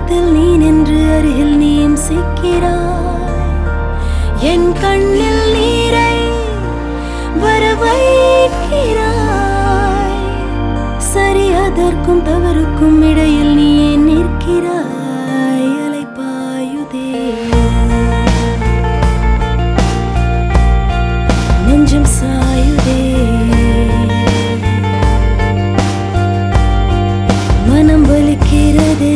பக்கத்தில் நீ நின்று அருகில் நீயும் சிக்கிறாய். என் கண்ணில் நீரை வரவைக்கிறாய். சரி, அதற்கும் தவறுக்கும் இடையில் நீ ஏன் நிற்கிறாய்? அலைப்பாயுதே நெஞ்சம் சாயுதே மனம் வலிக்கிறதே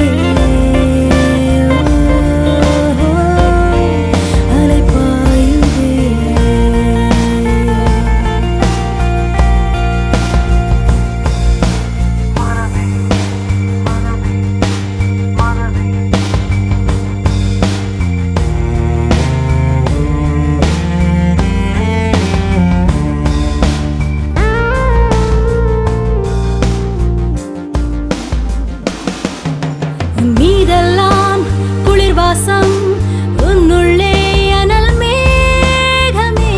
மீதெல்லாம் குளிர்வாசம் உன்னுள்ளே அனல் மேகமே.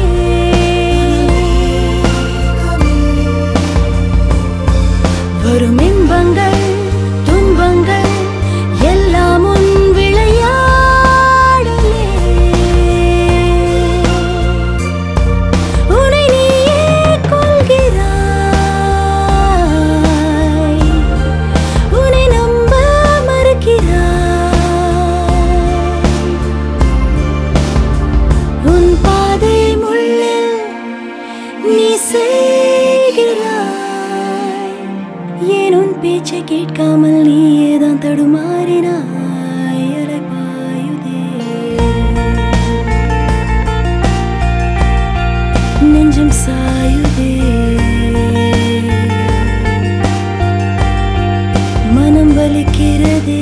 வரும் இன்பங்கள் துன்பங்கள் எல்லாம் உன் விளையாடலே. உன்னை நீயே கொள்கிறாய். உன்னை நம்ப உன் பாதை முள்ளில் நீ செய்கிறாய். ஏன் உன் பேச்சை கேட்காமல் நீயேதான் தடுமாறினாய்? அலைப்பாயுதே நெஞ்சம் சாயுதே மனம் வலிக்கிறதே.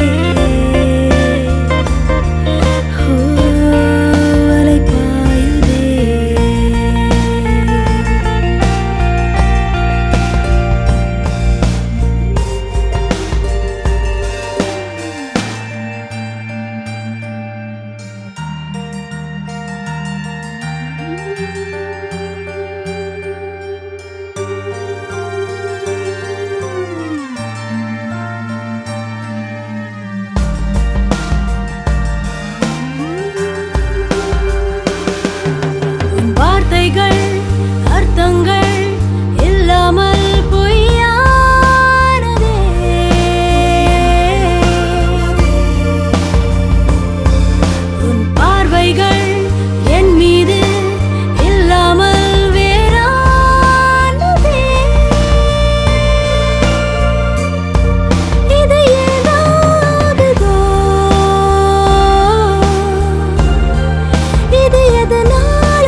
அர்த்தங்கள் இல்லாமல் பொய்யானதே. உன் பார்வைகள் என் மீது இல்லாமல் வேறானதே. இது ஏதாகுதோ? இது எதனால்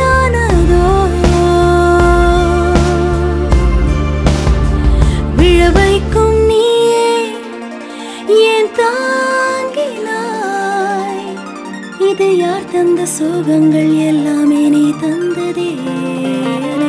வைக்கும் நீயே ஏன் தாங்கினாய்? இது யார் தந்த சோகங்கள் எல்லாமே நீ தந்ததே.